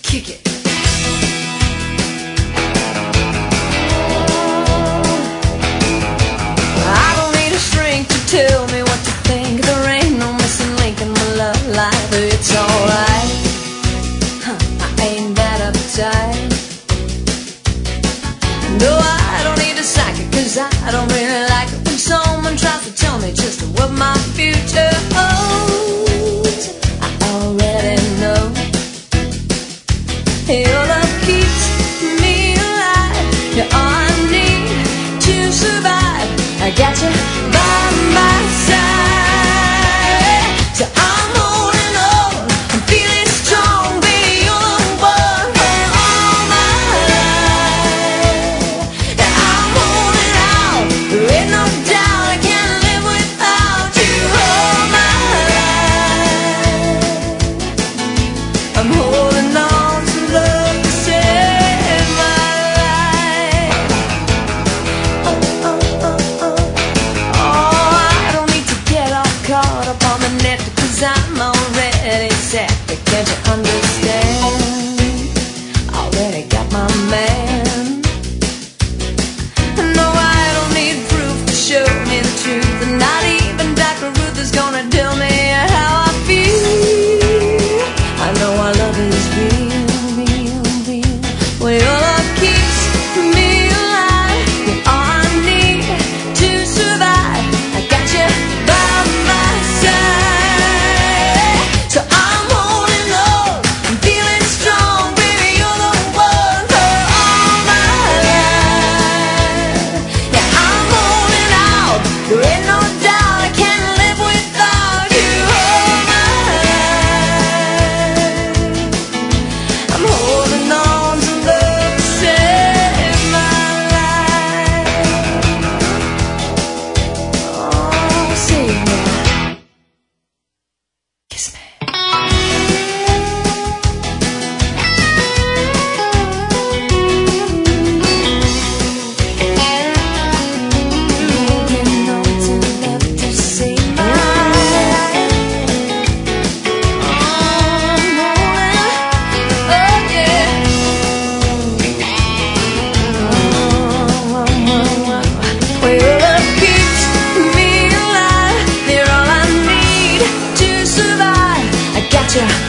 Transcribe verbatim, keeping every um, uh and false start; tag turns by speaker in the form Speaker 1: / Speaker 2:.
Speaker 1: kick it. I don't need a shrink to tell me what to think. There ain't no missing link in my love life. It's alright, huh, I ain't that uptight. No, I don't need a psychic, cause I don't really like it when someone tries to tell me just what my future holds. I already know. Your love keeps me alive. You're all I need to survive. I got you by my side. So I'm holding on, I'm feeling strong, baby. You're the one for all my life. Yeah, I'm holding out, there ain't no doubt I can't live without you all my life. I'm holding on to love to save my life. Oh, oh, oh, oh. Oh, I don't need to get all caught up on the net, cause I'm already set. But can't you understand? Already got my man. No, I don't need proof to show me the truth, and not even Doctor Ruth is gonna tell me how I feel. I know our love is real, real, real. Well, your love keeps me alive. You're all I need to survive. I got you by my side. So I'm holding on, I'm feeling strong, baby. You're the one for all my life. Yeah, I'm holding out, there ain't no doubt I can't live without you all my life. I'm holding on to love to save my life. Oh, save me. Kiss me. Holding on to love to save my life. Oh, I'm holding, oh yeah. Well, your love keeps me alive. You're all I need to survive. I got you